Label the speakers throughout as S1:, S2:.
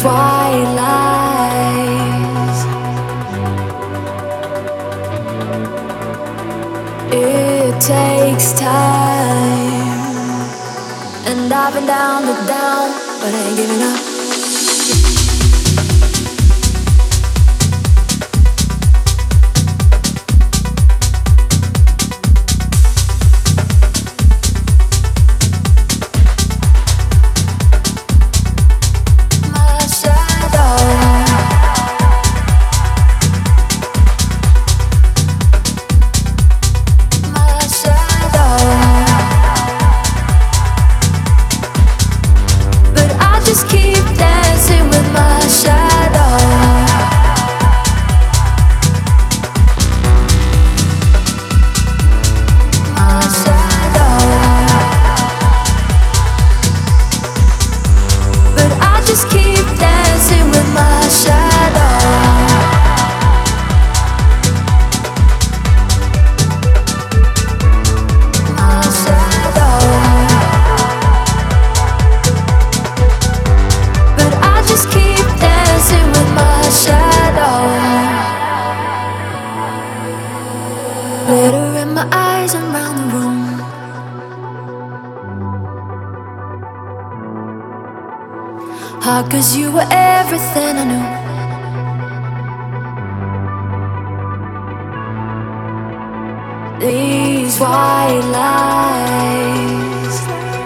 S1: white lies. It takes time, and I've been down the down, but I ain't giving up. Glitter in my eyes around the room. Hard 'cause you were everything I knew. These white lies,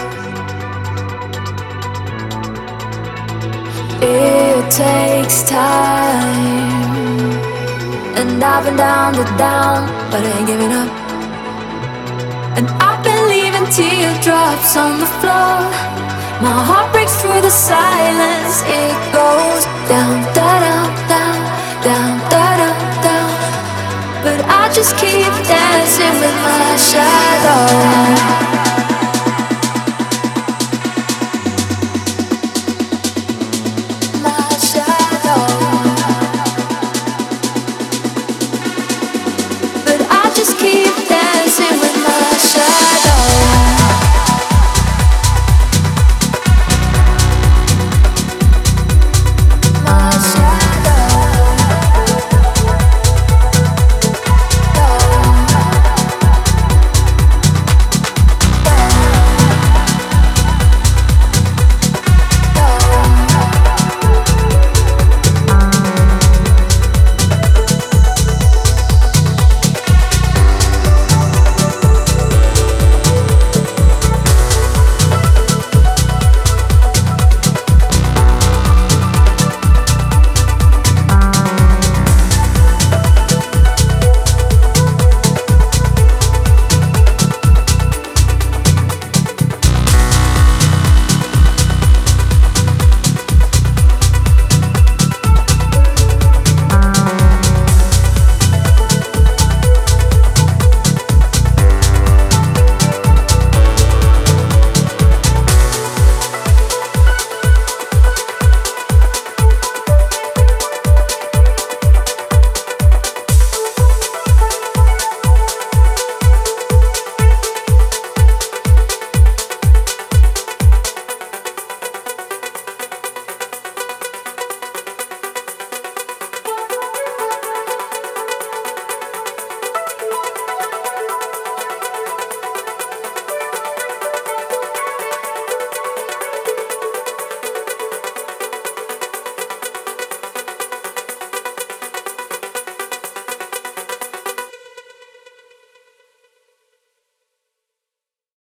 S1: it takes time, and I've been down the down, but I ain't giving up. And I've been leaving teardrops on the floor. My heart breaks through the silence, it goes down.